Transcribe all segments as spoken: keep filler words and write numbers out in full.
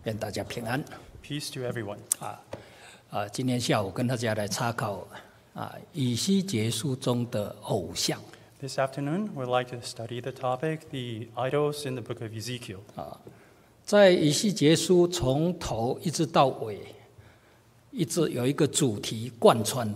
愿大家平安。 Peace to everyone. 啊啊，今天下午跟大家来查考啊以西结书中的偶像。 This afternoon, we'd like to study the topic, the idols in the book of Ezekiel. 在以西结书从头一直到尾，一直有一个主题贯穿。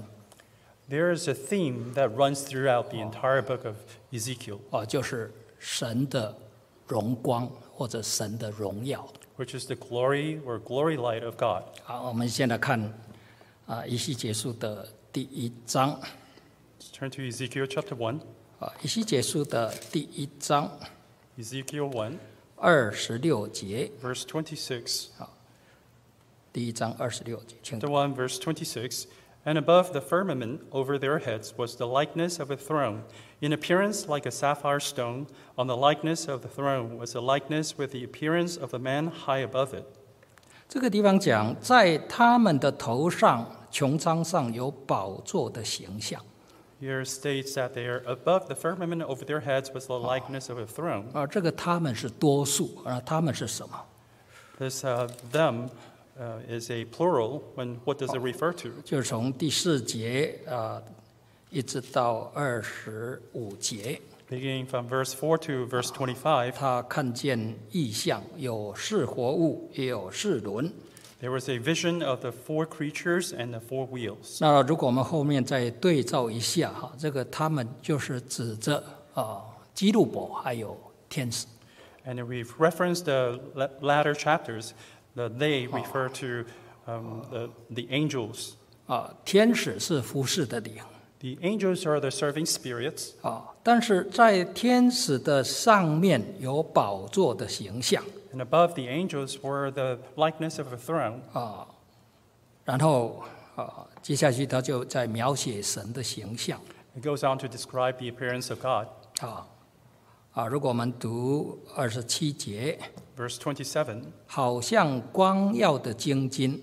There is a theme that runs throughout the entire book of Ezekiel, 哦，就是神的荣光或者神的荣耀。 which is the glory or glory light of God. 好，我们先来看啊以西结书的第一章。 Let's turn to Ezekiel chapter one. 啊，以西结书的第一章 Ezekiel one, 二十六节， verse twenty-six. 第一章二十六节，请 Chapter 读。 one, verse twenty-six. And above the firmament over their heads was the likeness of a throne, in appearance like a sapphire stone. On the likeness of the throne was a likeness with the appearance of a man high above it. 这个地方讲，在他们的头上、穹苍上有宝座的形象。 Here states that there above the firmament over their heads was the likeness of a throne. 啊，这个他们是多数，啊，他们是什么？ This uh, them uh, is a plural. When what does it refer to? 就是从第四节啊，一直到二十五节， Beginning from verse four to verse twenty-five, 他看见异象，有四活物，也有四轮。 there was a vision of the four creatures and the four wheels. 那如果我们后面再对照一下哈，这个他们就是指着啊基路伯还有天使。 And if we've referenced the la- latter chapters, the they refer to um, the, the angels. 啊，天使是服侍的灵 The angels are the serving spirits, 啊，但是在天使的上面有宝座的形象 and above the angels were the likeness of a throne. 啊，然后啊，接下去他就在描写神的形象 It goes on to describe the appearance of God. 啊啊，如果我们读二十七节， Verse twenty-seven, 好像光耀的精金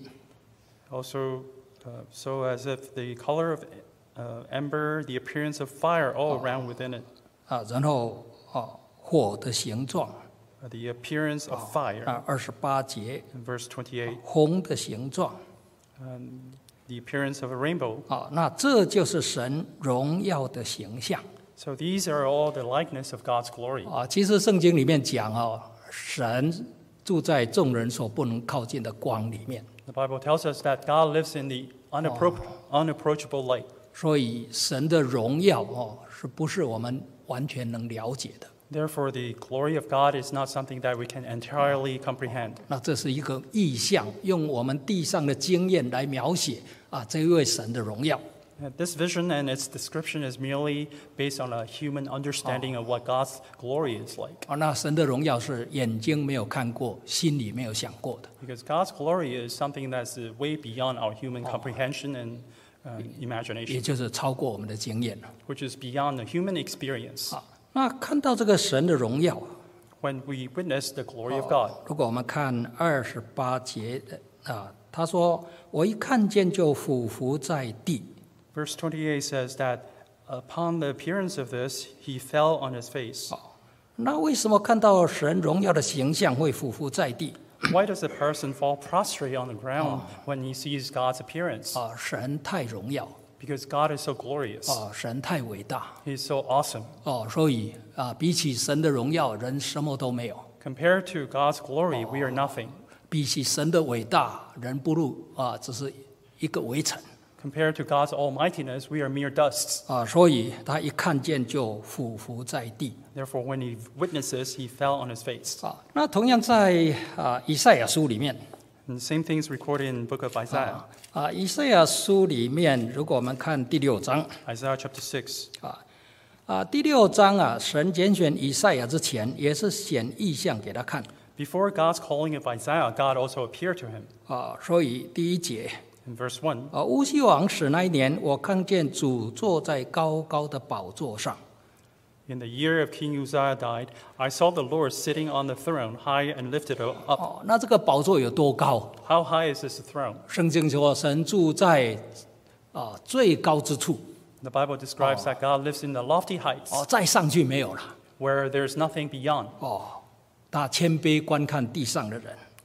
also, uh, so as if the color of uh, ember, the appearance of fire all around within it, 啊，然后啊火的形状 uh, the appearance of fire. 啊，二十八节 In verse twenty-eight, 红的形状 um, the appearance of a rainbow. 啊，那这就是神荣耀的形象 So these are all the likeness of God's glory. 啊。其实圣经里面讲哦，神住在众人所不能靠近的光里面， The Bible tells us that God lives in the unappro- unapproachable light. 所以神的荣耀哦，是不是我们完全能了解的？ Therefore, the glory of God is not something that we can entirely comprehend. 那这是一个意象，用我们地上的经验来描写啊，这位神的荣耀。 Uh, This vision and its description is merely based on a human understanding of what God's glory is like. 啊，那神的荣耀是眼睛没有看过，心里没有想过的。 Because God's glory is something that's uh, way beyond our human comprehension and uh, 也 imagination, 就是超过我们的经验了。 which is beyond the human experience. 啊，那看到这个神的荣耀， When we witness the glory of God, 如果我们看二十八节的啊，他说：“我一看见就俯伏在地。 verse twenty-eight says that upon the appearance of this, he fell on his face. ” 那为什么看到神荣耀的形象会俯伏在地？ Why does a person fall prostrate on the ground when he sees God's appearance? 啊，神太荣耀， Because God is so glorious. 啊，神太伟大， He's so awesome. 哦，所以啊，比起神的荣耀，人什么都没有； Compared to God's glory, we are nothing. 比起神的伟大，人不如啊，只是一个微尘。 Compared to God's almightiness, we are mere dusts. 啊，所以他一看见就俯伏在地。 Therefore, when he witnesses, he fell on his face. 啊，那同样在啊以赛亚书里面， And the same thing is recorded in the book of Isaiah. 啊以赛亚书里面，如果我们看第六章， Isaiah chapter six. 啊啊第六章啊，神拣选以赛亚之前，也是显异象给他看。 Before God's calling of Isaiah, God also appeared to him. 啊，所以第一节 In verse one, 啊，乌西王死那一年，我看见主坐在高高的宝座上。 in the year of King Uzziah died, I saw the Lord sitting on the throne, high and lifted up. 哦，那这个宝座有多高？ How high is this throne? 圣经说，神住在啊最高之处， The Bible describes that God lives in the lofty heights, 哦，再上去没有了。 where there's nothing beyond. 哦，他谦卑观看地上的人，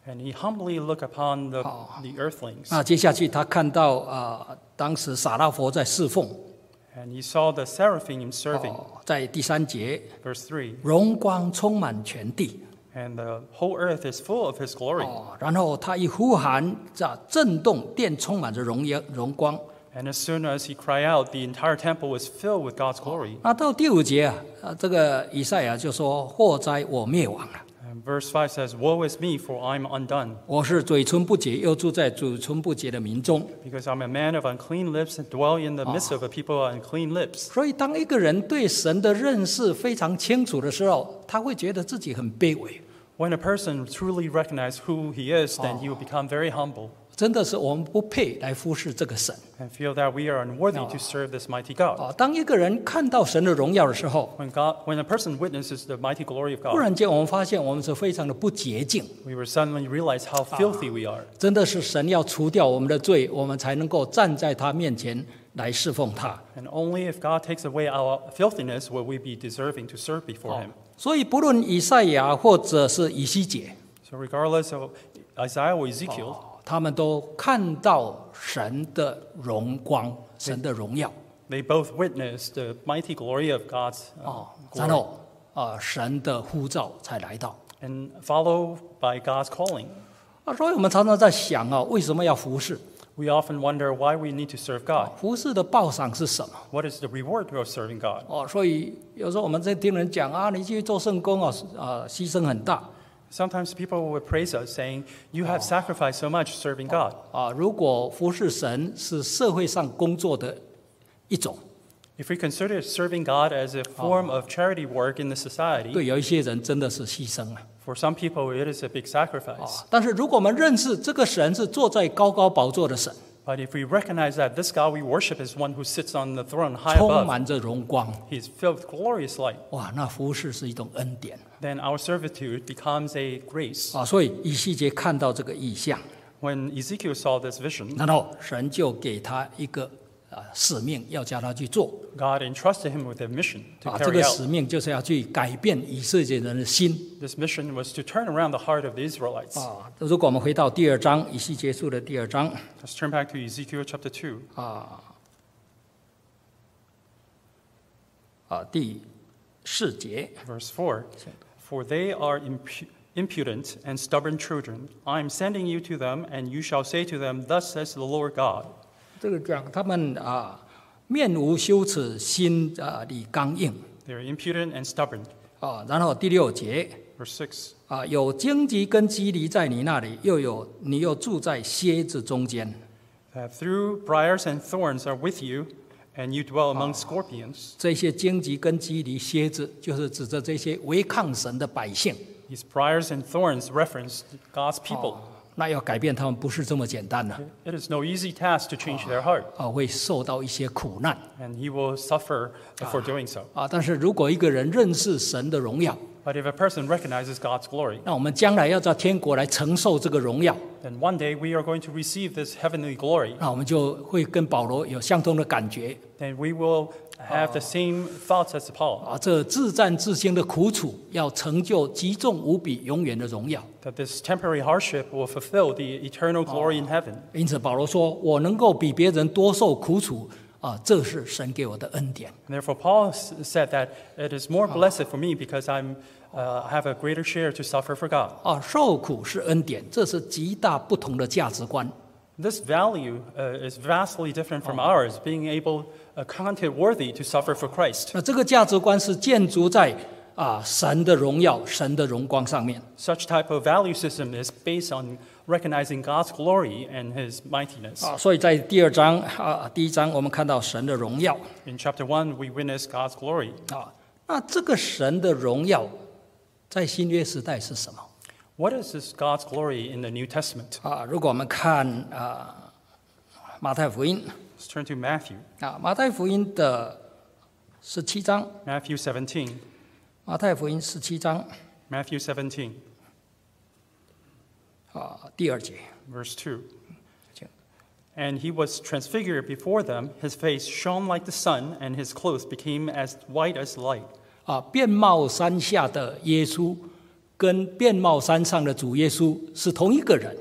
And he humbly looked upon the, the earthlings. 那接下去他看到啊、呃，当时撒拉佛在侍奉。 And he saw the seraphim serving. 哦，在第三节， Verse three. 荣光充满全地。 And the whole earth is full of his glory. 哦，然后他一呼喊，这震动，殿充满着荣耀荣光。 And as soon as he cried out, the entire temple was filled with God's glory. 那到第五节啊，啊，这个以赛亚就说：“祸哉，我灭亡了！ And verse five says, Woe is me, for I'm undone, 我是嘴唇不洁，又住在嘴唇不洁的民中。 because I'm a man of unclean lips and dwell in the midst of a people of unclean lips. ” 所以，当一个人对神的认识非常清楚的时候，他会觉得自己很卑微。 When a person truly recognizes who he is, then he will become very humble 真的是我们不配来服侍这个神 and feel that we are unworthy to serve this mighty God. 啊！当一个人看到神的荣耀的时候， When God, when a person witnesses the mighty glory of 忽 God, 然间我们发现我们是非常的不洁净。 we will suddenly realize how filthy we are. 真的是神要除掉我们的罪，我们才能够站在他面前来侍奉他。 And only if God takes away our filthiness will we be deserving to serve before Him. 所以，不论以赛亚或者是以西结， So regardless of Isaiah or Ezekiel, 他们都看到神的荣光、神的荣耀 they both witnessed the mighty glory of God's 哦 uh,， 然 glory 后啊，神的呼召才来到 and followed by God's calling. 啊。所以我们常常在想啊，为什么要服侍？ We often wonder why we need to serve God. 服侍的报赏是什么？ What is the reward of serving God? 哦，所以有时候我们在听人讲啊，你去做圣工啊，啊，牺牲很大 Sometimes people would praise us, saying, "You have sacrificed so much serving God." 啊。如果服侍神是社会上工作的一种， If we consider serving God as a form of charity work in the society, 对有一些人真的是牺牲啊。 for some people it is a big sacrifice. 啊但是如果我们认识这个神是坐在高高宝座的神， But if we recognize that this God we worship is one who sits on the throne high 充 above, 满着荣光， He's filled with glorious light, 哇，那服侍是一种恩典 then our servitude becomes a grace. 啊。所以以西结看到这个意象， When Ezekiel saw this vision, 然后神就给他一个啊使命，要叫他去做 God entrusted him with a mission to 啊。这 carry 个 out. 使命就是要去改变以色列人的心 This mission was to turn around the heart of the Israelites. 啊。如果我们回到第二章，以西结书的第二章 Let's turn back to Ezekiel chapter two, 啊啊第四节。 verse four. For they are impu- impudent and stubborn children. I am sending you to them, and you shall say to them, Thus says the Lord God. 这个讲他们啊，面无羞耻，心啊里刚硬 They are impudent and stubborn. 啊。然后第六节 Verse six. 啊，有荆棘跟棘藜在你那里，又有你又住在蝎子中间。 That through briars and thorns are with you, and you dwell among scorpions. 这些荆棘跟棘藜、蝎子，就是指着这些违抗神的百姓。 These briars and thorns reference God's people. 那要改变他们不是这么简单的 It is no easy task to change their heart, 啊，会受到一些苦难 and he will suffer for doing so. 啊。但是如果一个人认识神的荣耀， But if a person recognizes God's glory, 那我们将来要在天国来承受这个荣耀， then one day we are going to receive this heavenly glory. 那我们就会跟保罗有相同的感觉 Then we will have the same thoughts as Paul, 啊。这自战自兴的苦楚，要成就极重无比、永远的荣耀。 that this temporary hardship will fulfill the eternal glory in heaven. 因此，保罗说：“我能够比别人多受苦楚啊，这是神给我的恩典。 And therefore, Paul s- said that it is more blessed for me because I'm uh, have a greater share to suffer for God. 啊，受苦是恩典，这是极大不同的价值观。 This value uh, is vastly different from ours, being able, uh, counted worthy to suffer for Christ. 那这个价值观是建筑在啊神的荣耀、神的荣光上面。 Such type of value system is based on recognizing God's glory and His mightiness. 啊，所以在第二章啊，第一章我们看到神的荣耀 In chapter one, we witness God's glory. 啊。那这个神的荣耀在新约时代是什么 What is this God's glory in the New Testament? 啊？如果我们看啊马太福音 Let's turn to Matthew. 啊，马太福音的十七章， Matthew seventeen. 马太福音十七章 Matthew seventeen, 啊第二节， verse two. 请 And he was transfigured before them. His face shone like the sun, and his clothes became as white as light. 啊，遍貌山下的耶稣跟变貌山上的主耶稣是同一个人。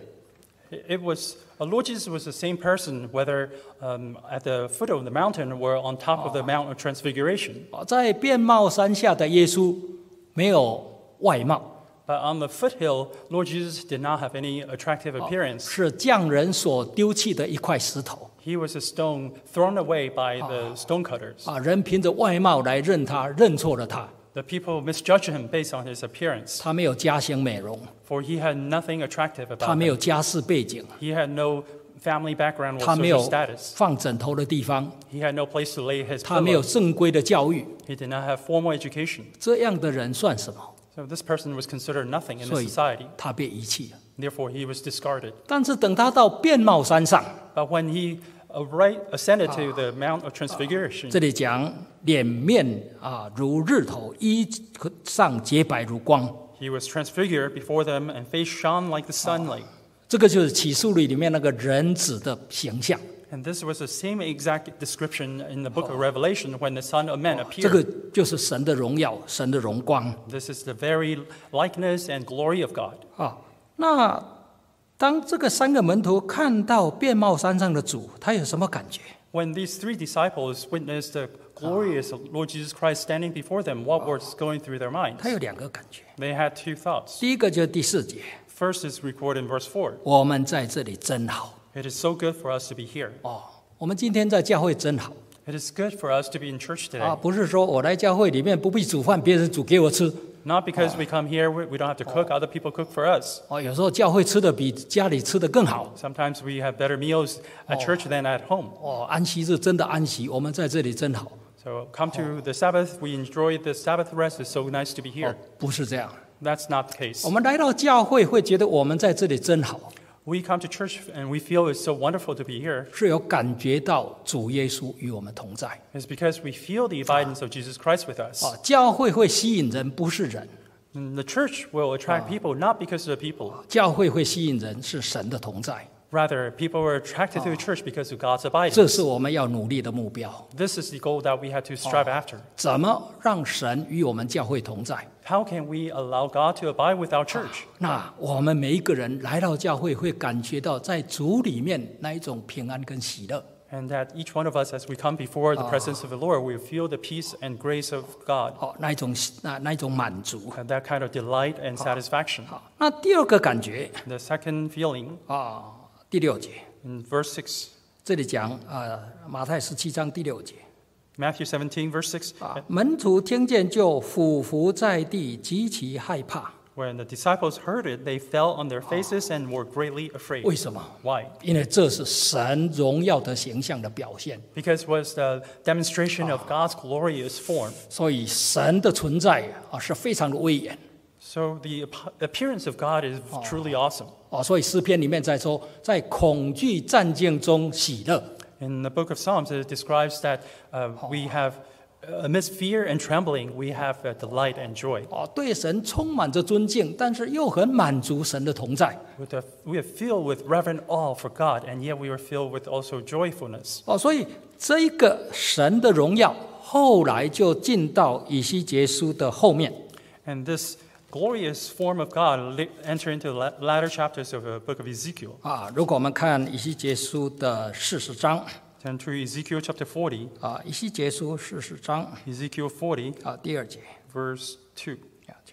It was uh, Lord Jesus was the same person, whether um, at the foot of the mountain or on top of the Mount of Transfiguration. 啊，在变貌山下的耶稣没有外貌， But on the foothill, Lord Jesus did not have any attractive appearance. 是匠人所丢弃的一块石头。 He was a stone thrown away by the stonecutters. 啊，人凭着外貌来认他，认错了他。 The people misjudged him based on his appearance, 他没有家庭美容， for he had nothing attractive 他 about 没有 him. 家世背景， He had no family background 他 or 没 social 有 status. 放枕头的地方， He had no place to lay his 他没有 pillow. 正规的教育， He did not have formal education. 这样的人算什么？ So this person was considered nothing in 所 the 以 society. 他被遗弃了。 Therefore, he was discarded. 但是等他到变貌山上， But when he uh, right, ascended to the Mount of Transfiguration, 这里讲脸面啊如日头，衣上洁白如光。 he was transfigured before them, and face shone like the sunlight. 这个就是启示录里面那个人子的形象。 And this was the same exact description in the book of Revelation when the Son of Man 这个 appeared. 就是神的荣耀，神的荣光 This is the very likeness and glory of God. 啊。那当这个三个门徒看到变貌山上的主，他有什么感觉？ When these three disciples witnessed the glorious Lord Jesus Christ standing before them, what was going through their minds? 他有两个感觉。 They had two thoughts. 第一个就是第四节， First is recorded in verse four. 我们在这里真好 It is so good for us to be here. 哦。我们今天在教会真好 It is good for us to be in church 啊， today. 不是说我来教会里面不必煮饭，别人煮给我吃 Not because we come here, we we don't have to cook, other people cook for us. 哦。有时候教会吃的比家里吃的更好 Sometimes we have better meals at church than at home. 哦。安息日真的安息，我们在这里真好 So come to the Sabbath, we enjoy the Sabbath rest. It's so nice to be 哦 here.， 不是这样。 That's not the case. 我们来到教会会觉得我们在这里真好， We come to church and we feel it's so wonderful to be here. 是有感觉到主耶稣与我们同在 It's because we feel the abidance of Jesus Christ with us. 啊。教会会吸引人，不是人； And the church will attract people not because of the people. 教会会吸引人，是神的同在。 Rather, people are attracted to the church because of God's 这 abidance. 是我们要努力的目标。 This is the goal that we have to strive after. 怎么让神与我们教会同在？ How can we allow God to abide with our church? 那我们每一个人来到教会，会感觉到在主里面那一种平安跟喜乐。 And that each one of us, as we come before the presence of the Lord, we feel the peace and grace of God, 好，那一种那那一种满足。 and that kind of delight and satisfaction. 好，那第二个感觉 The second feeling 啊，第六节 in verse six, 这里讲啊，马太十七章第六节 Matthew seventeen, verse six, 啊，门徒听见就俯伏在地，极其害怕。 when the disciples heard it, they fell on their faces and were greatly afraid. 为什么？ Why? 因为这是神荣耀的形象的表现， Because it was the demonstration of God's glorious form. 所以神的存在啊是非常的威严 So the ap- appearance of God is truly awesome. 哦。所以诗篇里面在说，在恐惧战境中喜乐。 In the book of Psalms, it describes that uh, we have, amidst fear and trembling, we have uh, delight and joy. 哦，对神充满着尊敬，但是又很满足神的同在。 With a, we are filled with reverent awe for God, and yet we are filled with also joyfulness. 哦，所以这一个神的荣耀，后来就进到以西结书的后面。 And this glorious form of God li- enter into the la- latter chapters of the book of Ezekiel. 啊，如果我们看以西结书的四十章 Turn to Ezekiel chapter forty, 啊，以西结书四十章 Ezekiel forty, 啊第二节 verse two. 啊，请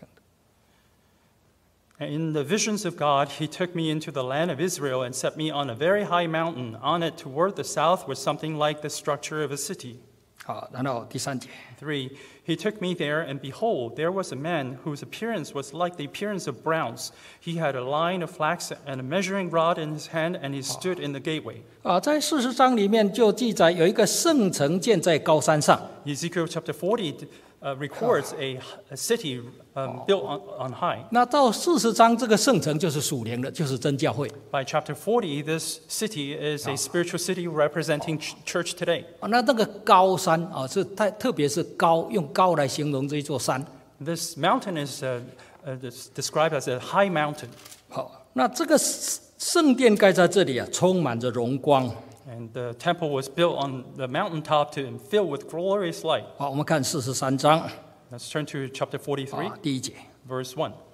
And in the visions of God, he took me into the land of Israel and set me on a very high mountain. On it toward the south was something like the structure of a city. 好，然后第三节 Three, he took me there, and behold, there was a man whose appearance was like the appearance of bronze. He had a line of flax and a measuring rod in his hand, and he stood in the gateway. 啊，在四十章里面就记载有一个圣城建在高山上。 Ezekiel chapter forty uh, records a, a city um, built on, on high. 那到四十章，这个圣城就是属灵的，就是真教会 By chapter forty, this city is a spiritual city representing ch- church today. 啊。那那个高山啊，是太特别是高，用高来形容这一座山。 This mountain is uh, uh, des- described as a high mountain. 好，那这个圣圣殿盖在这里啊，充满着荣光。 And the temple was built on the mountaintop to and filled with glorious light. 好，我们看四十三章 Let's turn to chapter forty-three, 啊，第一节。 verse one.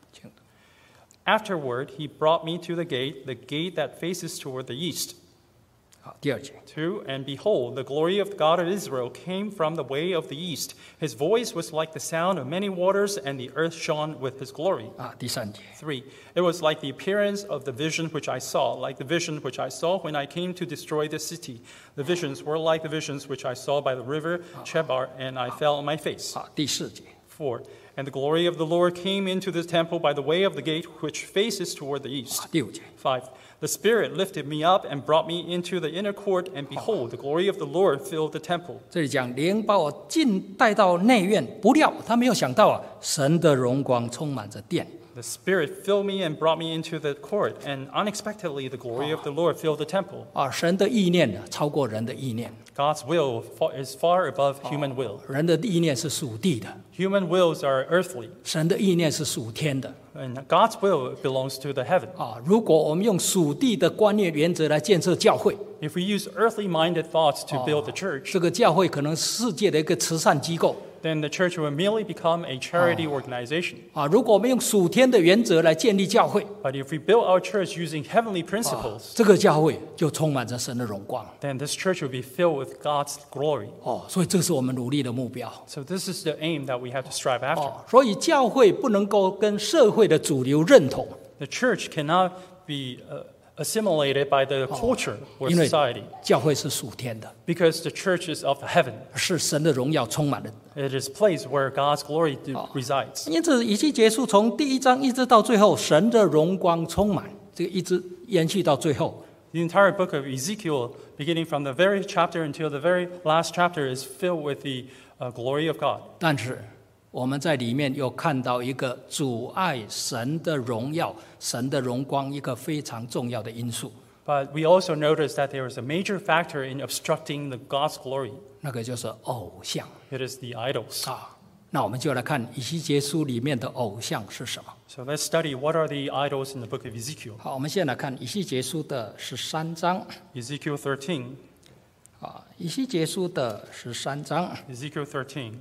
请 Afterward, he brought me to the gate, the gate that faces toward the east. 好，第二节。 Two, and behold, the glory of the God of Israel came from the way of the east. His voice was like the sound of many waters, and the earth shone with his glory. 啊，第三节。 Three, it was like the appearance of the vision which I saw, like the vision which I saw when I came to destroy the city. The visions were like the visions which I saw by the river Chebar, and I fell on my face. 好，第四节。 Four, and the glory of the Lord came into the temple by the way of the gate which faces toward the east. 啊，第五节。 Five, the Spirit lifted me up and brought me into the inner court, and behold, the glory of the Lord filled the temple. 这里讲灵把我进带到内院，不料他没有想到啊，神的荣光充满着殿。 The Spirit filled me and brought me into the court, and unexpectedly the glory of the Lord filled the temple. 啊，神的意念呢，超过人的意念。 God's will fa- is far above human will. 人的意念是属地的， Human wills are earthly, 神的意念是属天的。 and God's will belongs to the heaven. 啊，如果我们用属地的观念原则来建设教会， If we use earthly-minded thoughts to build the church, 这个教会可能是世界的一个慈善机构。 then the church will merely become a charity organization. 啊，如果我们用属天的原则来建立教会， But if we build our church using heavenly principles, 这个教会就充满着神的荣光。 then this church will be filled with God's glory. 哦，所以这是我们努力的目标。 So this is the aim that we have to strive after. 哦，所以教会不能够跟社会的主流认同， The church cannot be uh, assimilated by the culture or 因为 society, 教会是属天的， because the church is of heaven. 是神的荣耀充满的。 It is a place where God's glory do- resides. 因此，以西结书从第一章一直到最后，神的荣光充满，这个一直延续到最后。 The entire book of Ezekiel, beginning from the very chapter until the very last chapter, is filled with the uh, glory of God. 但是我们在里面又看到一个阻碍神的荣耀、神的荣光一个非常重要的因素， But we also notice that there is a major factor in obstructing the God's glory. 那个就是偶像 It is the idols. 啊。那我们就来看以西结书里面的偶像是什么。 So let's study what are the idols in the book of Ezekiel. 好，我们先来看以西结书的十三章 Ezekiel thirteen. 啊，以西结书的十三章。 Ezekiel thirteen.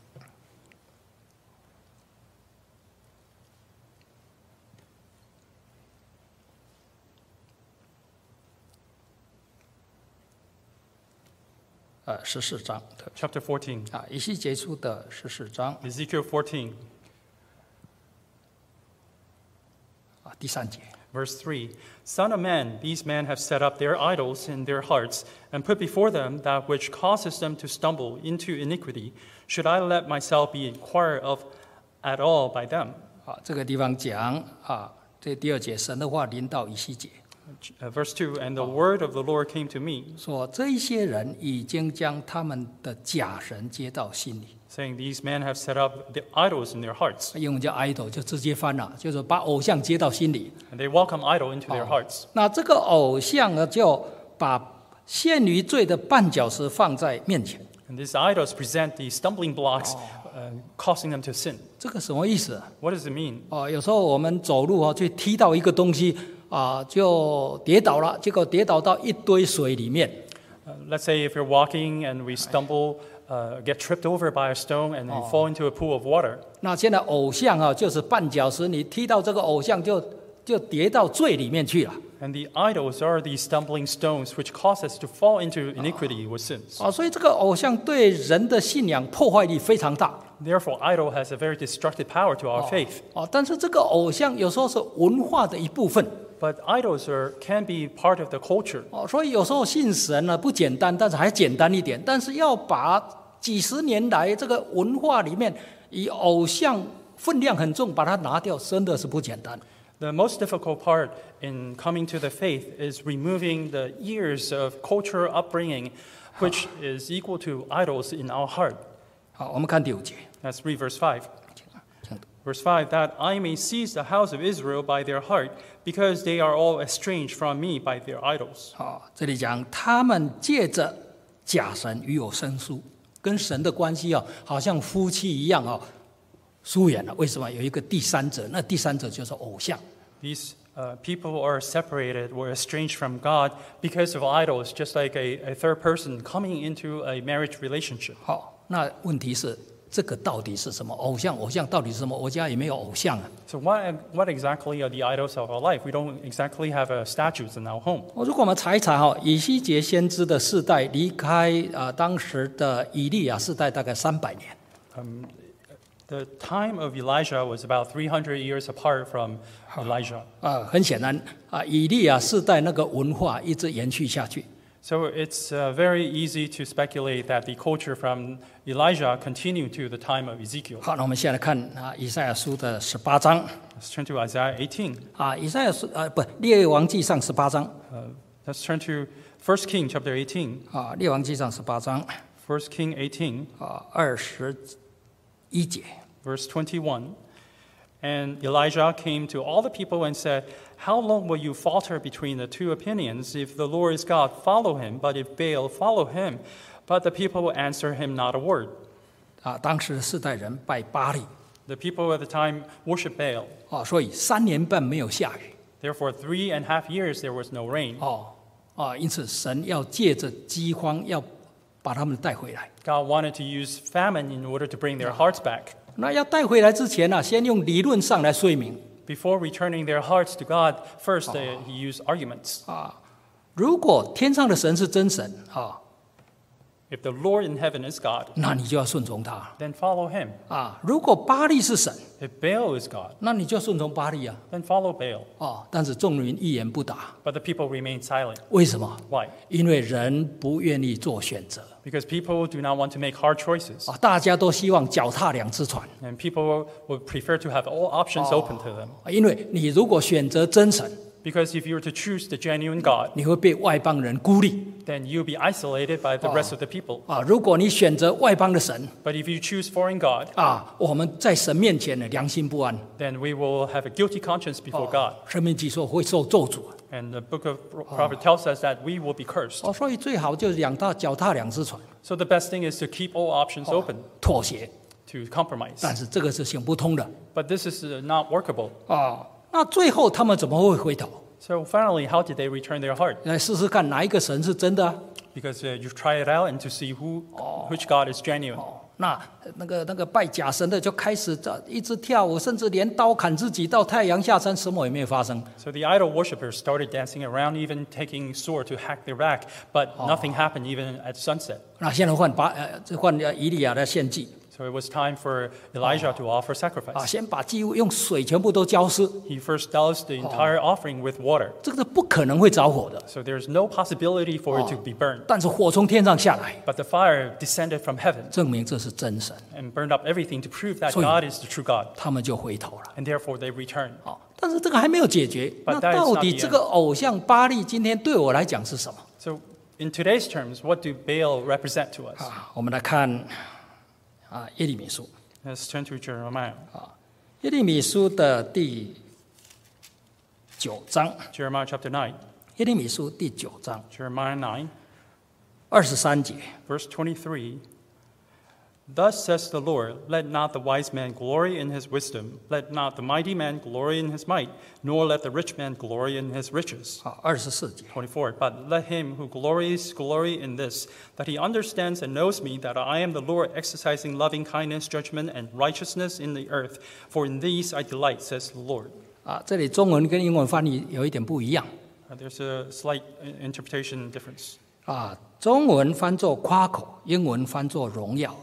呃，十四章，对 Chapter fourteen. 啊，以西结书的十四章 Ezekiel fourteen, 啊，第三节。 verse three. Son of man, these men have set up their idols in their hearts, and put before them that which causes them to stumble into iniquity. Should I let myself be inquired of at all by them? 啊，这个地方讲啊，这第二节，神的话临到以西结， Uh, verse two. And the word of the Lord came to me, 说这一些人已经将他们的假神接到心里， saying, These men have set up the idols in their hearts, 英文叫 idol，就直接翻了，就是把偶像接到心里。 and they welcome idol into their hearts. 那这个偶像呢，就把陷于罪的绊脚石放在面前， And these idols present the stumbling blocks, uh, causing them to sin. 这个什么意思？ What does it mean? 哦，有时候我们走路哦，去踢到一个东西啊，就跌倒了，结果跌倒到一堆水里面。 Uh, let's say if you're walking and we stumble, uh, get tripped over by a stone, and we fall into a pool of water. 那现在偶像啊，就是绊脚石，你踢到这个偶像就就跌到罪里面去了。 And the idols are these stumbling stones which cause us to fall into iniquity with sins. 啊，所以这个偶像对人的信仰破坏力非常大。 Therefore, idol has a very destructive power to our faith. 哦，但是这个偶像有时候是文化的一部分。 But idols are, can be part of the culture. 哦，所以有时候信神呢不简单，但是还简单一点。但是要把几十年来这个文化里面以偶像分量很重，把它拿掉，真的是不简单。 The most difficult part in coming to the faith is removing the years of cultural upbringing, which is equal to idols in our heart. 好，我们看第五节。 Let's read verse five. 请请读 Verse five, that I may seize the house of Israel by their heart, because they are all estranged from me by their idols. 好，这里讲他们借着假神与我生疏，跟神的关系啊，好像夫妻一样啊，疏远了。为什么？有一个第三者，那第三者就是偶像。 These uh, people are separated, were estranged from God because of idols, just like a, a third person coming into a marriage relationship. 好，那问题是这个到底是什么？偶像，偶像到底是什么？我家也没有偶像啊。 So what, what exactly are the idols of our life? We don't exactly have uh, statues in our home. 哦，如果我们查一查哈，以西结先知的世代离开啊、呃、当时的以利亚世代大概三百年。 Um, the time of Elijah was about three hundred years apart from Elijah. 啊、很显然啊、以利亚世代那个文化一直延续下去。 So it's uh, very easy to speculate that the culture from Elijah continued to the time of Ezekiel. 好，那我们现在看啊，以赛亚书的十八章 Let's turn to Isaiah eighteen. 啊，以赛亚书啊不，列王记上十八章 Uh, let's turn to First King chapter eighteen. 啊，列王记上十八章 First King eighteen, 啊二十一节。 verse twenty-one. And Elijah came to all the people and said, "How long will you falter between the two opinions? If the Lord is God, follow him, but if Baal, follow him." But the people will answer him not a word. 啊，当时世代人拜巴利 The people at the time worshiped Baal. 啊，所以三年半没有下雨 Therefore, three and a half years there was no rain. 哦啊，因此神要借着饥荒要把他们带回来。 God wanted to use famine in order to bring their hearts back. 那要带回来之前呢、啊，先用理论上来说明 Before returning their hearts to God, first uh, he used arguments. 啊，如果天上的神是真神啊， If the Lord in heaven is God, 那你就要顺从他 then follow him. 啊。如果巴利是神， If Baal is God, 那你就顺从巴利啊。 then follow Baal. 哦，但是众民一言不答， But the people remained silent. 为什么？ Why? 因为人不愿意做选择 Because people do not want to make hard choices. 啊，大家都希望脚踏两只船 And people would prefer to have all options open to them. 啊，因为你如果选择真神， Because if you were to choose the genuine God, 你会被外邦人孤立 then you'll be isolated by the rest of the people. 啊。如果你选择外邦的神 But if you choose foreign God, 啊，我们在神面前呢良心不安。 then we will have a guilty conscience before God. 生命记说会受咒诅 And the book of Proverbs tells us that we will be cursed. 哦，所以最好就是两大脚踏两只船， So the best thing is to keep all options open, 妥协。 to compromise. 但是这个是行不通的 But this is uh, not workable. 啊。那最后他们怎么会回头？ So finally, how did they return their heart? 来试试看哪一个神是真的啊？ Because uh, you try it out and to see who, which God is genuine. 哦，那那个那个拜假神的就开始这一直跳舞，甚至连刀砍自己，到太阳下山，什么也没有发生。 So the idol worshippers started dancing around, even taking sword to hack their back, but nothing happened even at sunset. 那现在换巴呃，这换呃以利亚的献祭 So it was time for Elijah to offer 啊， sacrifice. 先把祭物用水全部都浇湿， He first doused the entire offering with water. 这个不可能会着火的。 So there's no possibility for it to be burned. 但是火从天上下来， But the fire descended from heaven 证明这是真神， and burned up everything to prove that So- God is the true God. 他们就回头了。 And therefore they returned. 哦，但是这个还没有解决。 But 那 that is 到 not 底 the 这个偶像巴利今天对我来讲是什么 So in today's terms, what do Baal represent to us? 啊？我们来看啊耶利米书， Let's turn to Jeremiah. 耶利米书的第九章， Jeremiah chapter nine. 耶利米书第九章 Jeremiah nine, 二十三节。 verse twenty-three. Thus says the Lord, let not the wise man glory in his wisdom, let not the mighty man glory in his might, nor let the rich man glory in his riches. 好，二十四节。 twenty-four. But let him who glories glory in this, that he understands and knows me, that I am the Lord, exercising loving kindness, judgment, and righteousness in the earth. For in these I delight, says the Lord. 啊，这里中文跟英文翻译有一点不一样 Uh, there's a slight uh, interpretation difference. 啊，中文翻作夸口，英文翻作荣耀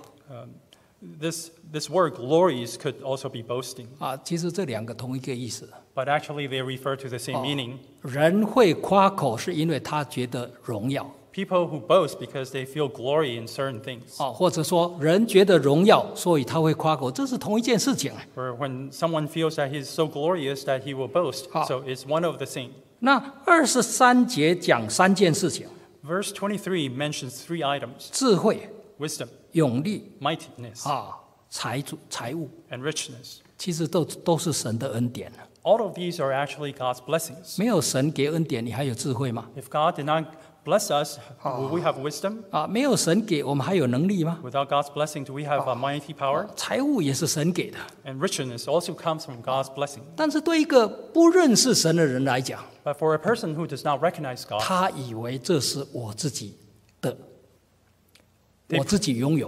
This, this word glories could also be boasting, 啊，其实这两个同一个意思。 but actually they refer to the same meaning. 人会夸口，是因为他觉得荣耀 People who boast because they feel glory in certain things. 啊，或者说人觉得荣耀，所以他会夸口，这是同一件事情。 Or when someone feels that he's so glorious that he will boast. Ah. So it's one of the same. 那二十三节讲三件事情： Verse twenty-three mentions three items: 智慧、 wisdom, 勇力 mightiness, 啊、财主、财物， and richness. 其实都都是神的恩典。 All of these are actually God's blessings. 没有神给恩典，你还有智慧吗？ If God did not bless us, will we have wisdom? 啊，没有神给我们还有能力吗？ Without God's blessing, do we have a mighty power? 财物也是神给的， And richness also comes from God's blessing. 但是对一个不认识神的人来讲， But for a person who does not recognize God, 他以为这是我自己的， They- 我自己拥有的。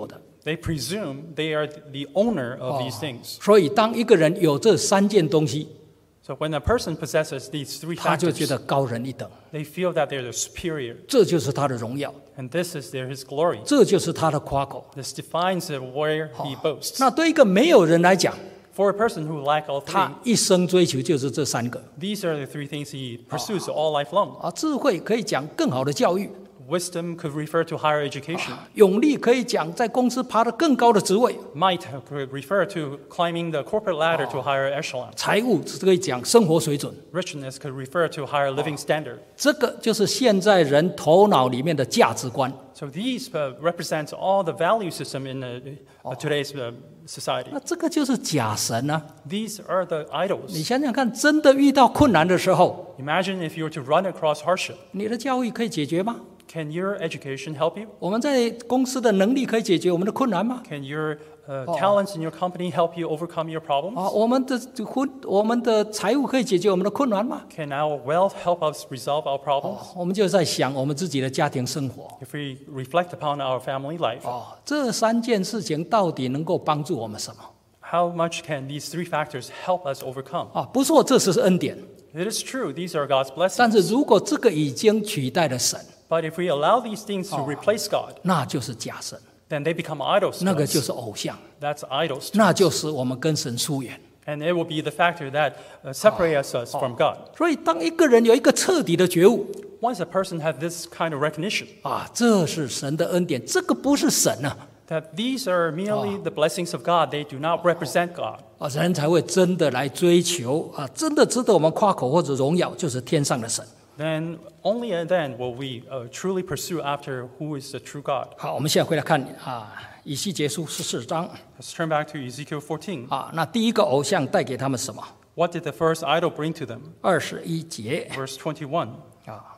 They presume they are the owner of these things. 所以当一个人有这三件东西， So when a person possesses these three 他就觉 factors, 得高人一等， they feel that they're the superior. 这就是他的荣耀， And this is their, his glory. 这就是他的夸口。 This defines where he boasts. 那对一个没有人来讲， For a person who lack all 他 three, 一生追求就是这三个 these are the three things he pursues all life long. 啊。智慧可以讲更好的教育， Wisdom could refer to higher education. 勇力可以讲在公司爬得更高的职位， Might could refer to climbing the corporate ladder to a higher echelon. 财务可以讲生活水准。 Richness could refer to higher living standard. 这个就是现在人头脑里面的价值观。 So these uh, represent all the value system in uh, uh, today's uh, society. 那这个就是假神啊！ These are the 你 idols. 想想看，真的遇到困难的时候， Imagine if you were to run across hardship. 你的教育可以解决吗？ Can your education help you? 我们在公司的能力可以解决我们的困难吗？ Can your uh, talents in your company help you overcome your problems? 啊，我们的婚，我们的财务可以解决我们的困难吗？ Can our wealth help us resolve our problems? 我们就在想我们自己的家庭生活。 If we reflect upon our family life, 哦，这三件事情到底能够帮助我们什么？ how much can these three factors help us overcome? 啊，不是说这是恩典， It is true, these are God's 但是 blessings. 如果这个已经取代了神， But if we allow these things to replace God, 那就是假神， then they become idols 那 to 个就 us. 是偶像， That's idols to 那 us. 就使我们跟神疏远。 And it will be the factor that uh, separates us from God. 所以，当一个人有一个彻底的觉悟， Once a person has this kind of recognition, 啊，这是神的恩典，这个不是神啊， that these are merely the blessings of God, they do not represent God, 啊，人才会真的来追求啊，真的值得我们夸口或者荣耀，就是天上的神。 then only then will we uh, truly pursue after who is the true God. 好，我们现在回来看啊，以西结书十四章 Let's turn back to Ezekiel fourteen. 啊，那第一个偶像带给他们什么？ What did the first idol bring to them? 二十一节 Verse twenty-one. 啊，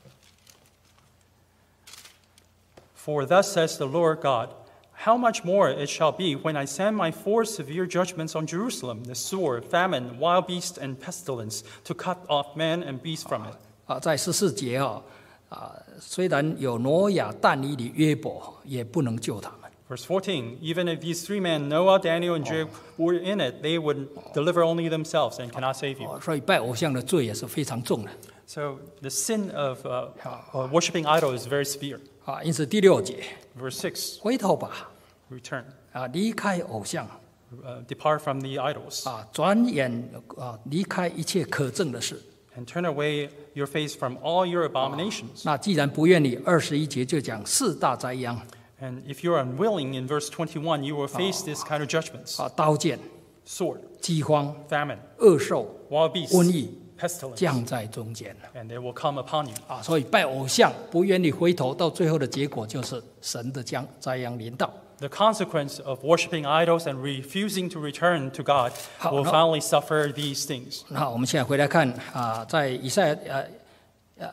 For thus says the Lord God, how much more it shall be when I send my four severe judgments on Jerusalem, the sword, famine, wild beast, and pestilence, to cut off man and beast from it. 啊，在十四节啊啊，虽然有挪亚、但以理、约伯，也不能救他们。 Verse fourteen, even if these three men, Noah, Daniel, and Job, were in it, they would deliver only themselves and cannot save you. 哦，所以拜偶像的罪也是非常重的 So the sin of uh, uh, worshiping idol is very severe. 啊。因此第六节， Verse six, 回头吧 return, 啊，离开偶像 uh, depart from the idols, 啊，转眼啊，离开一切可憎的事。 and turn away your face from all your abominations. 那既然不愿意，二十一节就讲四大灾殃 And if you're unwilling, in verse twenty-one, you will face this kind of judgments: 啊，刀剑、 sword, 饥荒、 famine, 恶兽、 wild beasts, 瘟疫 pestilence, 降在中间 and they will come upon you. 啊。所以拜偶像不愿意回头，到最后的结果就是神的将灾殃临到。 The consequence of worshiping idols and refusing to return to God 好， will 那- finally suffer these things. 那我们现在回来看啊，在以赛呃呃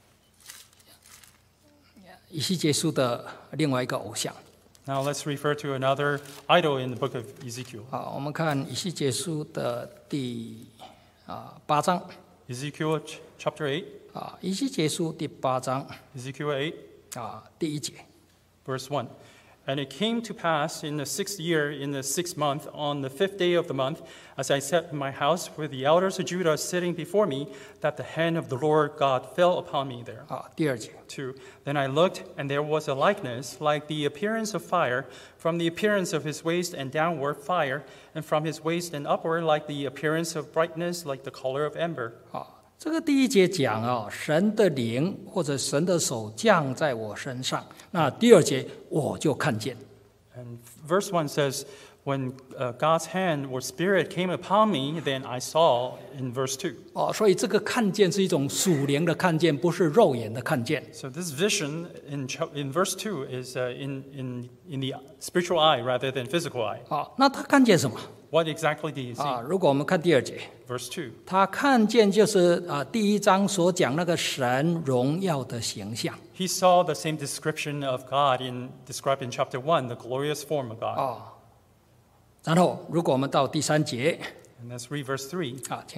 以西结书的另外一个偶像 Now let's refer to another idol in the book of Ezekiel. 啊，我们看以西结书的第啊八章 Ezekiel ch- chapter eight, 啊，以西结书第八章 Ezekiel eight, 啊第一节 verse one. And it came to pass in the sixth year, in the sixth month, on the fifth day of the month, as I sat in my house with the elders of Judah sitting before me, that the hand of the Lord God fell upon me there. 啊第二节 two. Then I looked, and there was a likeness, like the appearance of fire, from the appearance of his waist and downward fire, and from his waist and upward, like the appearance of brightness, like the color of ember. 啊，这个第一节讲啊，神的灵或者神的手降在我身上。那第二节我就看见 And verse one says, when uh, God's hand or spirit came upon me, then I saw in verse two. 哦，所以这个看见是一种属灵的看见，不是肉眼的看见。 So this vision in, ch- in verse two is uh, in, in, in the spiritual eye rather than physical eye. 啊，那他看见什么 What exactly did he see? 啊？如果我们看第二节， Verse two. 他看见就是啊第一章所讲那个神荣耀的形象 He saw the same description of God in described in chapter one, the glorious form of God. 啊。然后，如果我们到第三节 And let's read verse three. 啊，请读。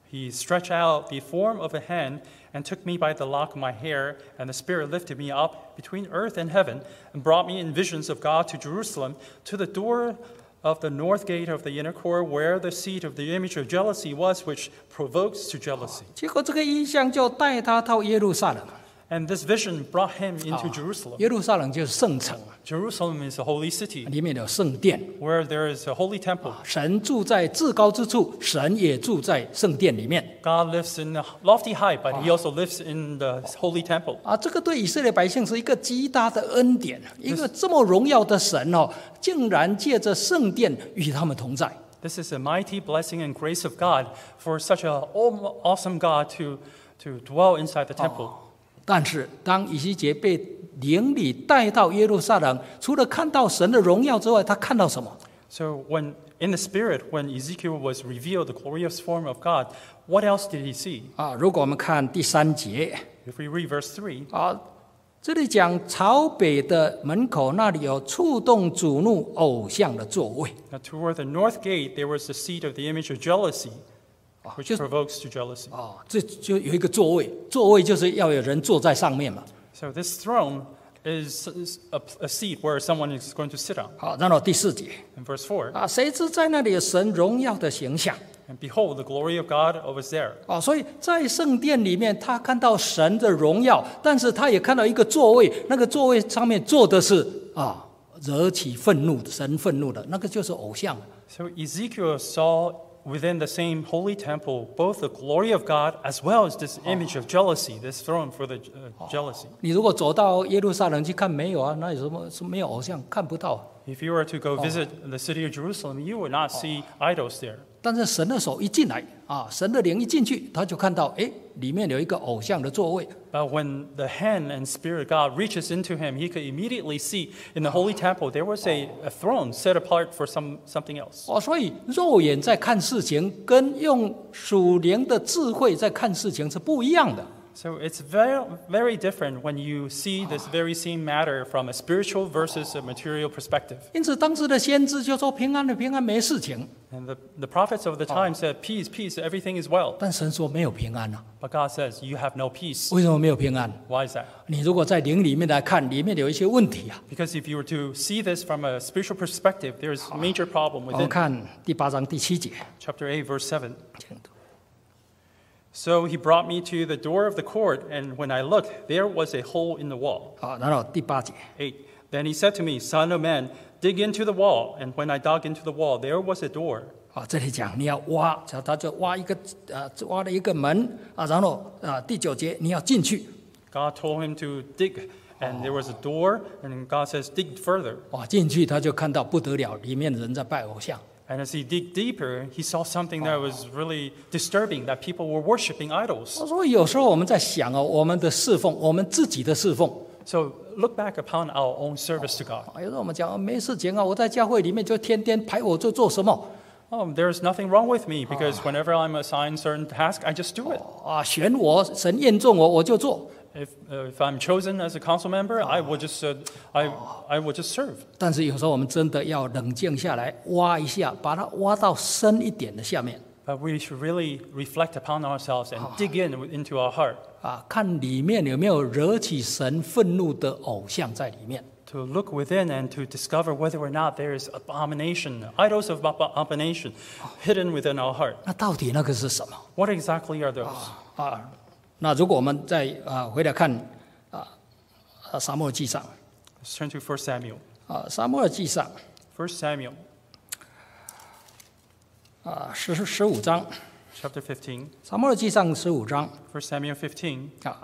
He stretched out the form of a hand and took me by the lock of my hair, and the Spirit lifted me up between earth and heaven and brought me in visions of God to Jerusalem, to the door of the north gate of the inner court, where the seat of the image of jealousy was, which provokes to jealousy. 结果这个异象就带他到耶路撒冷。 And this vision brought him into Jerusalem. 耶路撒冷就是圣城， Jerusalem is a holy city 里面有圣殿， where there is a holy temple. 神住在至高之处，神也住在圣殿里面。 God lives in a lofty height, but he also lives in the holy temple. 啊，这个对以色列百姓是一个极大的恩典，一个这么荣耀的神哦，竟然借着圣殿与他们同在。 This is a mighty blessing and grace of God for such an awesome God to, to dwell inside the temple. 但是，当以西结被灵里带到耶路撒冷，除了看到神的荣耀之外，他看到什么？ So when in the spirit, when Ezekiel was revealed the glorious form of God, what else did he see? 啊，如果我们看第三节， If we read verse three, 啊，这里讲朝北的门口那里有触动主怒偶像的座位。 now toward the north gate there was the seat of the image of jealousy, which just- provokes to jealousy. 哦，这就有一个座位，座位就是要有人坐在上面嘛。 So this throne is, is a, a seat where someone is going to sit on. 好，然后第四节 In verse four, 啊，谁知在那里有神荣耀的形象 and behold, the glory of God was there. 啊，所以在圣殿里面，他看到神的荣耀，但是他也看到一个座位，那个座位上面坐的是啊，惹起愤怒的神愤怒的那个就是偶像。 So Ezekiel saw within the same holy temple both the glory of God as well as this image of jealousy, this throne for the uh, jealousy. 你如果走到耶路撒冷去看，没有啊，那有什么是没有偶像，看不到。 If you were to go visit the city of Jerusalem, you would not see idols there. 但是神的手一进来啊，神的灵一进去，他就看到，哎，里面有一个偶像的座位。 But when the hand and spirit of God reaches into him, he could immediately see in the holy temple there was a, a throne set apart for some, something else. 哦，所以肉眼在看事情，跟用属灵的智慧在看事情是不一样的。 So it's very, very different when you see this very same matter from a spiritual versus a material perspective. 因此，当时的先知就说：“平安的平安，没事情。 And the, the prophets of the time said, peace, peace, everything is well. ” 但神说没有平安啊！ But God says, you have no peace. 为什么没有平安？ Why is that? 你如果在灵里面来看，里面有一些问题啊。 Because if you were to see this from a spiritual perspective, there's a major problem 我们 within. 看第八章第七节， Chapter eight, verse seven. 请读 So he brought me to the door of the court, and when I looked, there was a hole in the wall. 好，然后第八节， eight. Then he said to me, Son of man, dig into the wall. And when I dug into the wall, there was a door. 啊，这里讲你要挖，他他就挖一个呃，挖了一个门啊，然后啊，第九节你要进去， God told him to dig, and there was a door, and God says, dig further. 哇，进去他就看到不得了，里面人在拜偶像。 And as he dig deeper, he saw something that was really disturbing, that people were worshiping idols. 所以有时候我们在想哦，我们的侍奉，我们自己的侍奉， So look back upon our own service to God. 啊有时候我们讲、哦、没事情啊，我在教会里面就天天排我就做什么 Oh, there's nothing wrong with me because whenever I'm assigned certain task, I just do it. 啊，选我神验中我我就做。 If, uh, if I'm chosen as a council member, I will just, uh, I, I will just serve. 但是有时候我们真的要冷静下来，挖一下，把它挖到深一点的下面 But we should really reflect upon ourselves and dig in into our heart 啊，看里面有没有惹起神愤怒的偶像在里面。 to look within and to discover whether or not there is abomination, idols of ab- abomination hidden within our heart. 那到底那个是什么 What exactly are those? 啊？那如果我们再啊回来看啊啊撒母耳记上 Let's turn to First Samuel. 啊撒母耳记上 First Samuel, 啊十十五章， chapter fifteen. 撒母耳记上十五章 First Samuel fifteen, 啊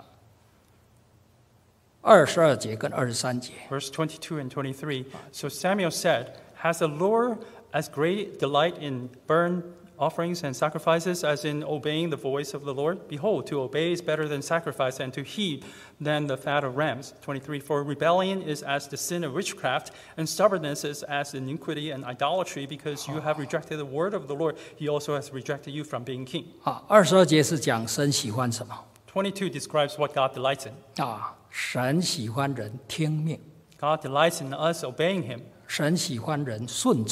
二十二节跟二十三节。 verse twenty-two and twenty-three. So Samuel said, Has the Lord as great delight in burnt offerings and sacrifices as in obeying the voice of the Lord? Behold, to obey is better than sacrifice, and to heed than the fat of rams. twenty-three. For rebellion is as the sin of witchcraft, and stubbornness is as iniquity and idolatry, because you have rejected the word of the Lord. He also has rejected you from being king. 啊，二十二节是讲神喜欢什么 twenty-two describes what God delights in. 啊？神喜欢人听命， God delights in us obeying him. 神喜欢人顺从。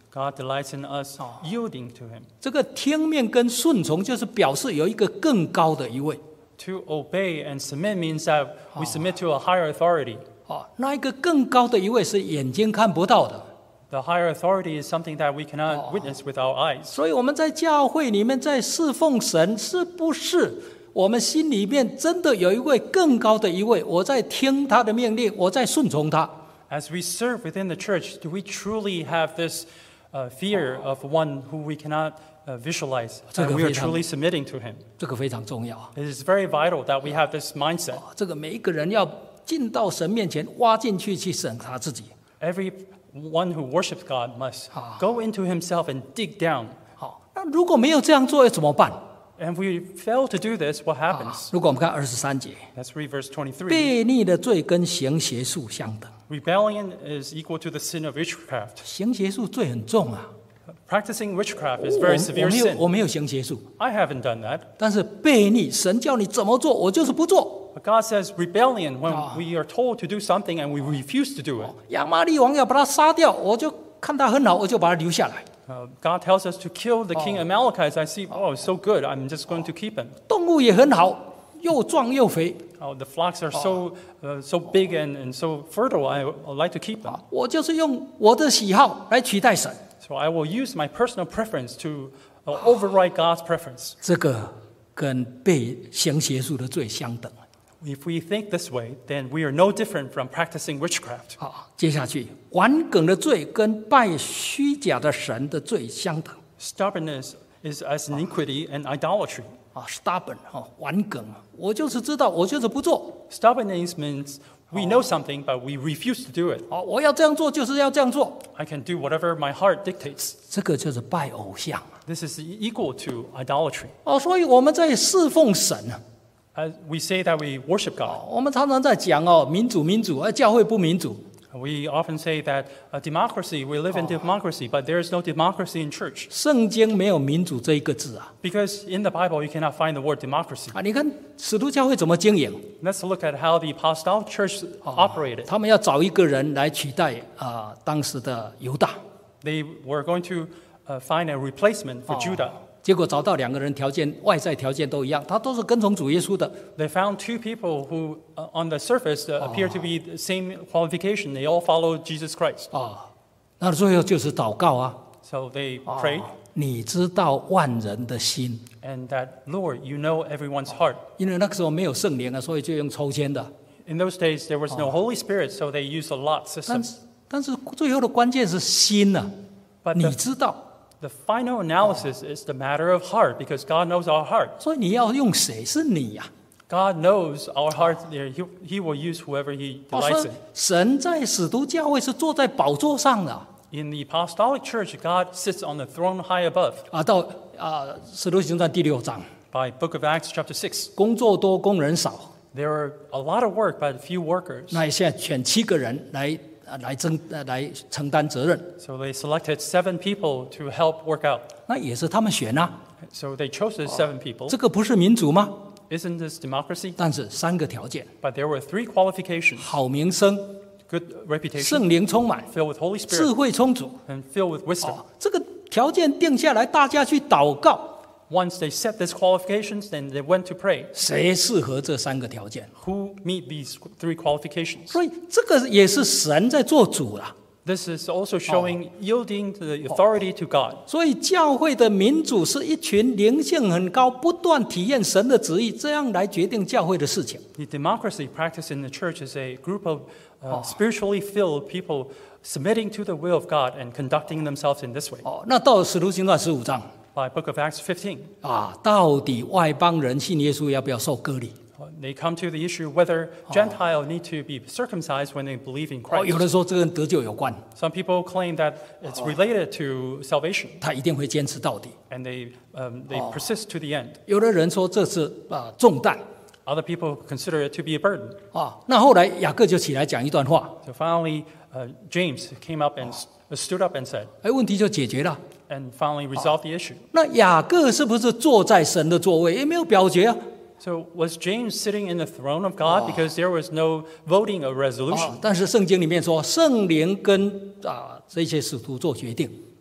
God delights in us yielding to Him. 这个听命跟顺从，就是表示有一个更高的一位。 To obey and submit means that we submit to a higher authority. 哦，那一个更高的一位是眼睛看不到的。 The higher authority is something that we cannot witness with our eyes. 所以我们在教会里面在侍奉神，是不是我们心里面真的有一位更高的一位？我在听他的命令，我在顺从他。 As we serve within the church, do we truly have this uh, fear of one who we cannot uh, visualize, and we are truly submitting to Him? 这个非常重要啊！ It is very vital that we have this mindset. 这个每一个人要进到神面前，挖进去去审查自己。 Everyone who worships God must go into himself and dig down. 好，那如果没有这样做，要怎么办？ And if we fail to do this, what happens? 如果我们看二十三节， Let's read verse twenty-three. 悖逆的罪跟行邪术相等。 Rebellion is equal to the sin of witchcraft. 行邪术罪很重啊。 Practicing witchcraft is very 我 severe 我没有 sin. 我没有行邪术， I haven't done that. 但是悖逆，神叫你怎么做，我就是不做。 But God says rebellion when we are told to do something and we refuse to do it. 亚玛利王要把他杀掉，我就看他很好，我就把他留下来。 Uh, God tells us to kill the king Amalekites. I see, oh, it's so good. I'm just going to keep him. 动物也很好，又壮又肥， Oh, the flocks are so uh, so big and, and so fertile. I, I like to keep them. 我就是用我的喜好来取代神。 So I will use my personal preference to uh, override God's preference. 这个跟被行邪术的罪相等。 If we think this way, then we are no different from practicing witchcraft. 好，接下去顽梗的罪跟拜虚假的神的罪相等。 Stubbornness is as iniquity and idolatry. 啊 ，stubborn 啊，顽梗，我就是知道，我就是不做。 Stubbornness means we know something, but we refuse to do it. 哦，我要这样做，就是要这样做。 I can do whatever my heart dictates. 这个就是拜偶像。 This is equal to idolatry. 哦，所以我们在侍奉神啊。 As we say that we worship God. 我们常常在讲哦，民主民主，而教会不民主。 We often say that a democracy, we live in democracy, but there is no democracy in church. 圣经没有民主这一个字啊。 Because in the Bible, you cannot find the word democracy. 啊，你看使徒教会怎么经营？ Let's look at how the apostolic church operated. 他们要找一个人来取代啊、当时的犹大。 They were going to uh, find a replacement for Judah. 结果找到两个人，条件外在条件都一样，他都是跟从主耶稣的。 They found two people who, uh, on the surface, uh, appear to be the same qualification. They all followed Jesus Christ. 啊，那最后就是祷告啊。 So they prayed, 你知道万人的心， and that, Lord, you know everyone's heart. 因为那个时候没有圣灵啊，所以就用抽签的。 In those days, there was no Holy Spirit, so they used a lot 但 system. 是但是最后的关键是心呐、 But 你 the, 知道， the final analysis is the matter of heart, because God knows our heart. 所以你要用谁是你呀、 God knows our heart. He, he will use whoever He 哦， delights 所以 in. 神在使徒教会是坐在宝座上的 In the apostolic church, God sits on the throne high above. 啊。到啊，使徒行传第六章， By Book of Acts, chapter six, 工作多，工人少， there are a lot of work, but few workers. 那现在选七个人来啊来争呃来承担责任， So they selected seven people to help work out. 那也是他们选啊。 So they chose those seven people. 这个不是民主吗？ Isn't this democracy? 但是三个条件： But there were three qualifications: 好名声、 good reputation, 圣灵充满、 filled with Holy 智 Spirit, 慧充足。 and filled with wisdom. 哦，这个条件定下来，大家去祷告， Once they set these qualifications, then they went to pray. 谁适合这三个条件？ Who meet these three qualifications? 所以这个也是神在做主啦。 This is also showing yielding to the authority to God. 所以教会的民主是一群灵性很高、不断体验神的旨意，这样来决定教会的事情。 The democracy practiced in the church is a group of uh, spiritually filled people submitting to the will of God and conducting themselves in this way. 哦，那到使徒行传十五章 By Book of Acts fifteen, 啊，到底外邦人信耶稣要不要受割礼？ they come to the issue whether Gentile need to be circumcised when they believe in 哦，有 Christ. 的说这跟得救有关， Some people claim that it's related to salvation, 他一定会坚持到底。 and they um, they persist to the end. 有的人说这是啊重担 Other people consider it to be a burden. 啊。那后来雅各就起来讲一段话， So finally, uh, James came up and s- stood up and said, 哎，问题就解决了。 and finally resolved the issue. 那雅各是不是坐在神的座位？也没有表决啊。 So was James sitting in the throne of God because there was no voting or resolution? 啊，但是圣经里面说，圣灵跟啊这些使徒做决定。 But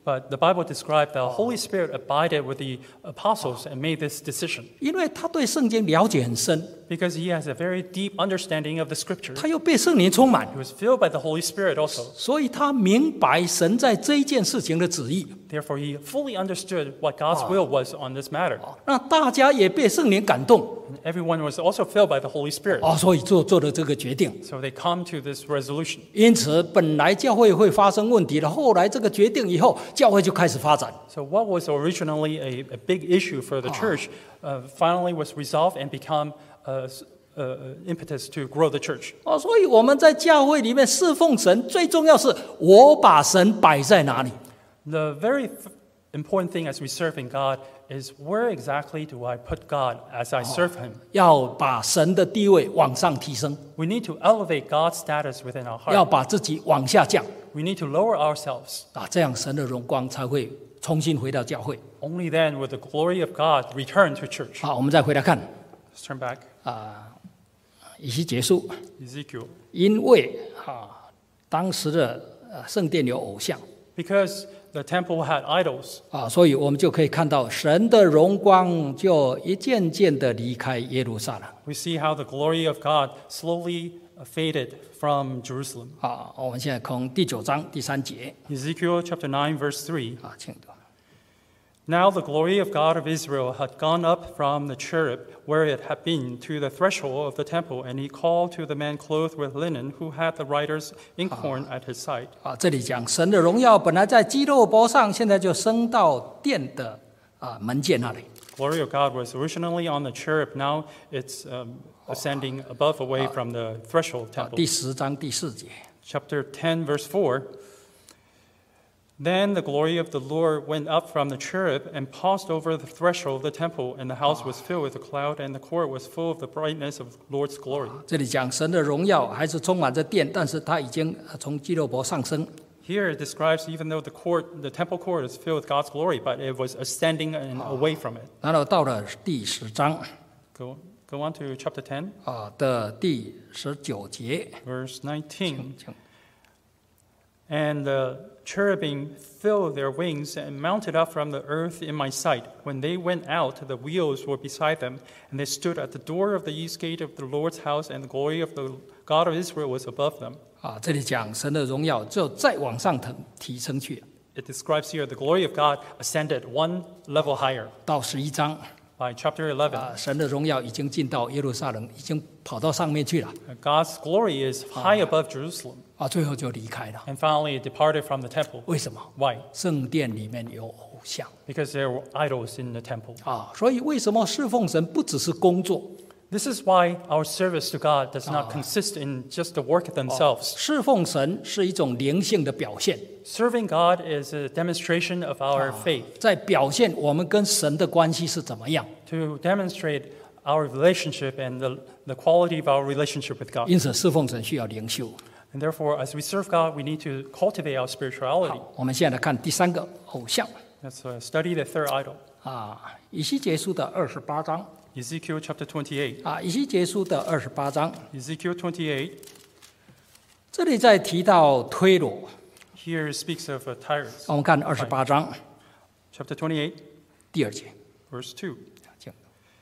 But the Bible described the Holy Spirit abided with the apostles and made this decision 因为他对圣经了解很深， because he has a very deep understanding of the Scripture. 他又被圣灵充满， He was filled by the Holy Spirit also. 所以他明白神在这一件事情的旨意。 Therefore, he fully understood what God's will was on this matter. 那大家也被圣灵感动， And everyone was also filled by the Holy Spirit. 哦，所以做做了这个决定。 So they come to this resolution. 因此，本来教会会发生问题的，后来这个决定以后，教会就开始发展。 So what was originally a, a big issue for the church uh, finally was resolved and become uh, uh, impetus to grow the church. 哦，所以我们在教会里面侍奉神，最重要是我把神摆在哪里。 The very f- important thing as we serve in God is where exactly do I put God as I serve Him? 要把神的地位往上提升， We need to elevate God's status within our 要 heart. 把自己往下降 We need to lower ourselves. 啊，这样神的荣光才会重新回到教会。 Only then will the glory of God return to church. 好，我们再回来看 Let's turn back. 以西结书， Ezekiel. 因为啊，当时的呃圣殿有偶像 Because the temple had idols, 啊，所以我们就可以看到神的荣光就一渐渐的离开耶路撒冷。 we see how the glory of God slowly faded from Jerusalem. 啊，我们现在从第九章第三节 Ezekiel chapter nine, verse three. 啊，请读。 Now the glory of God of Israel had gone up from the cherub where it had been to the threshold of the temple, and he called to the man clothed with linen who had the writer's inkhorn at his side. 啊，这里讲神的荣耀本来在基路伯上，现在就升到殿的啊门界那里。 Glory of God was originally on the cherub. Now it's um, ascending above away from the threshold 啊， temple. 第十章第四节 Chapter ten, verse four. Then the glory of the Lord went up from the cherub and passed over the threshold of the temple, and the house was filled with a cloud, and the court was full of the brightness of the Lord's glory. 这里讲神的荣耀还是充满着殿，但是他已经呃从基路伯上升。 Here it describes even though the court, the temple court is filled with God's glory, but it was ascending and away from it. 然后到了第十章 Go, go on to chapter ten, 啊的第十九节， verse nineteen. 请 And the cherubim filled their wings and mounted up from the earth in my sight. When they went out, the wheels were beside them, and they stood at the door of the east gate of the Lord's house, and the glory of the God of Israel was above them. 啊，这里讲神的荣耀就再往上腾提升去， It describes here the glory of God ascended one level higher. 到十一章 By chapter eleven, 啊，神的荣耀已经进到耶路撒冷，已经跑到上面去了 God's glory is high above Jerusalem. 啊，最后就离开了。 And finally, it departed from the temple. 为什么？ Why? 圣殿里面有偶像 Because there were idols in the temple. 啊，所以为什么侍奉神不只是工作？ This is why our service to God does not consist in just the work themselves. 侍奉神是一种灵性的表现， Serving God is a demonstration of our faith, 在表现我们跟神的关系是怎么样。 to demonstrate our relationship and the, the quality of our relationship with God. 因此，侍奉神需要灵修。 And therefore, as we serve God, we need to cultivate our spirituality. 好，我们现在来看第三个偶像 Let's uh, study the third idol, 啊，以西结书的二十八章 Ezekiel chapter twenty-eight. 啊，以西结书的二十八章， Ezekiel twenty-eight, 这里在提到推罗， here it speaks of uh, tyrants. 我们看二十八章 Chapter twenty-eight, 第二节， verse two. 请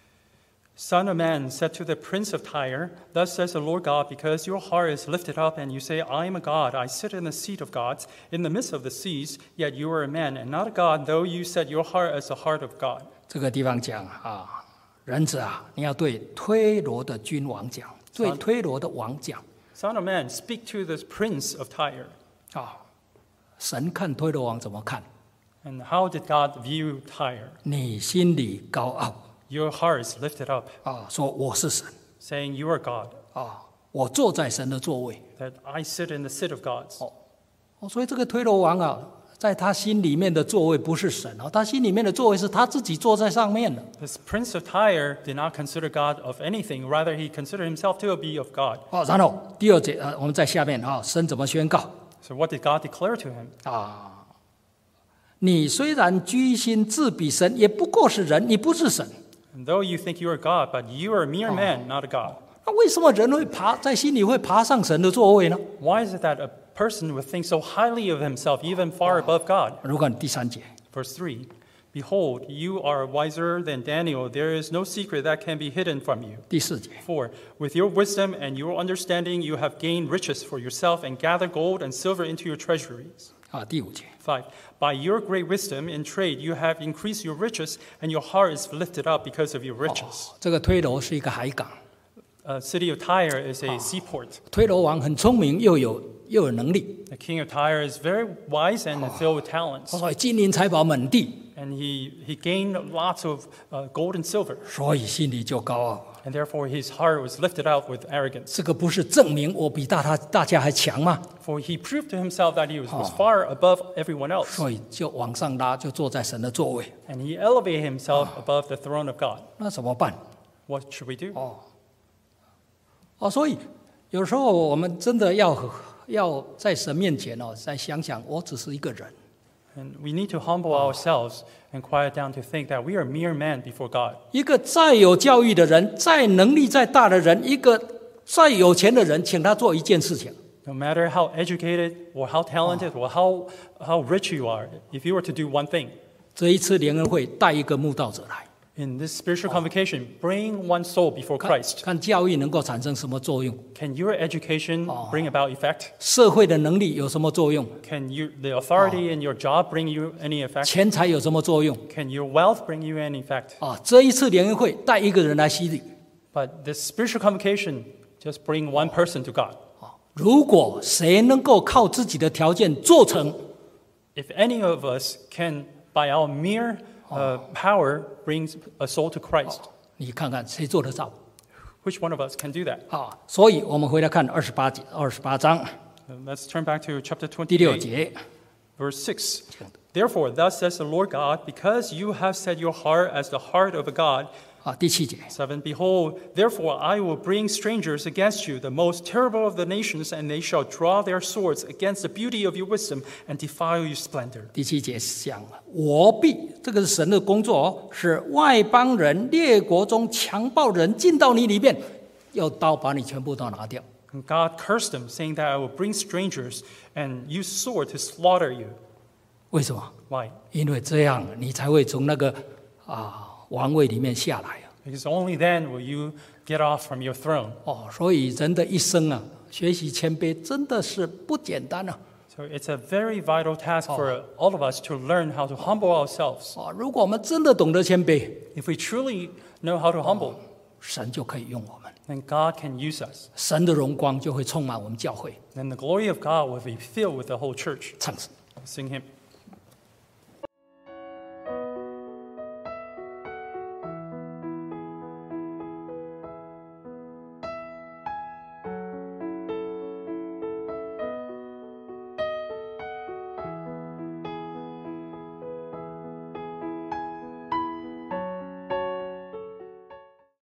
Son of man said to the prince of Tyre, Thus says the Lord God, because your heart is lifted up, and you say, I am a god, I sit in the seat of gods, in the midst of the seas, yet you are a man, and not a god, though you set your heart as the heart of God. 这个地方讲啊，人子啊，你要对推罗的君王讲，对推罗的王讲 Son of man, speak to the prince of Tyre. 啊，神看推罗王怎么看？ And how did God view Tyre? 你心里高傲 Your heart is lifted up, 啊，说我是神 saying, You are God, 啊，我坐在神的座位。 that I sit in the seat of gods. 哦，所以这个推罗王啊，在他心里面的座位不是神哦，他心里面的座位是他自己坐在上面的。 This prince of Tyre did not consider God of anything, rather, he considered himself to be of God. 哦，然后第二节呃，我们在下面啊，神怎么宣告 So, what did God declare to him? 啊？你虽然居心自比神，也不过是人，你不是神。 And though you think you are God, but you are a mere man, not a God. 那为什么人会爬在心里会爬上神的座位呢？ Why is it that a person would think so highly of himself, even far above God. 如果你第三节， Verse three, behold, you are wiser than Daniel. There is no secret that can be hidden from you. 第四节， four, with your wisdom and your understanding, you have gained riches for yourself and gathered gold and silver into your treasuries. 啊，第五节， five, by your great wisdom in trade, you have increased your riches, and your heart is lifted up because of your riches. 这个推罗是一个海港， Uh, city of Tyre is a seaport. 推罗王很聪明，又有又有能力， The king of Tyre is very wise and filled with talents. 所以金银财宝满地， And he, he gained lots of uh, gold and silver. 所以心里就高傲。 And therefore his heart was lifted out with arrogance. 这个不是证明我比大他大家还强吗？ For he proved to himself that he was, was far above everyone else. 所以就往上拉，就坐在神的座位。 And he elevated himself above the throne of God. 那怎么办？ What should we do? 哦，所以有时候我们真的要要在神面前哦，再想想，我只是一个人。 And we need to humble ourselves and quiet down to think that we are mere men before God. 一个再有教育的人，再能力再大的人，一个再有钱的人，请他做一件事情， No matter how educated or how talented or how, how rich you are, if you were to do one thing, 这一次联恩会带一个慕道者来， in this spiritual convocation, bring one soul before 看 Christ. 看教育能够产生什么作用， Can your education bring about effect? 社会的能力有什么作用， Can you, the authority in your job bring you any effect? 钱财有什么作用 Can your wealth bring you any effect? 啊？这一次联恩会带一个人来洗礼， But this spiritual convocation, just bring one person to God. 如果谁能够靠自己的条件做成， If any of us can, by our mere uh, power, bring a soul to Christ, 你看看谁做得到 which one of us can do that? 啊？所以我们回来看二十八节、二十八章 Uh, Let's turn back to chapter 第六 twenty-eight, 节。 verse six. Therefore, thus says the Lord God, because you have set your heart as the heart of a God. 啊，第七节， seven. Behold, therefore I will bring strangers against you, the most terrible of the nations, and they shall draw their swords against the beauty of your wisdom and defile your splendor. 第七节讲了，我必这个是神的工作哦，使外邦人、列国中强暴人进到你里面，用刀把你全部都拿掉。 And God cursed them, saying that I will bring strangers and use sword to slaughter you. 为什么？ Why? 因为这样你才会从那个啊王位里面下来啊。 Because only then will you get off from your throne. 哦，所以人的一生啊，学习谦卑真的是不简单啊。 So it's a very vital task for all of us to learn how to humble ourselves. 哦，如果我们真的懂得谦卑， If we truly know how to humble, 神就可以用我们， then God can use us. 神的荣光就会充满我们教会。 Then the glory of God will be filled with the whole church. 唱诗。 Sing him.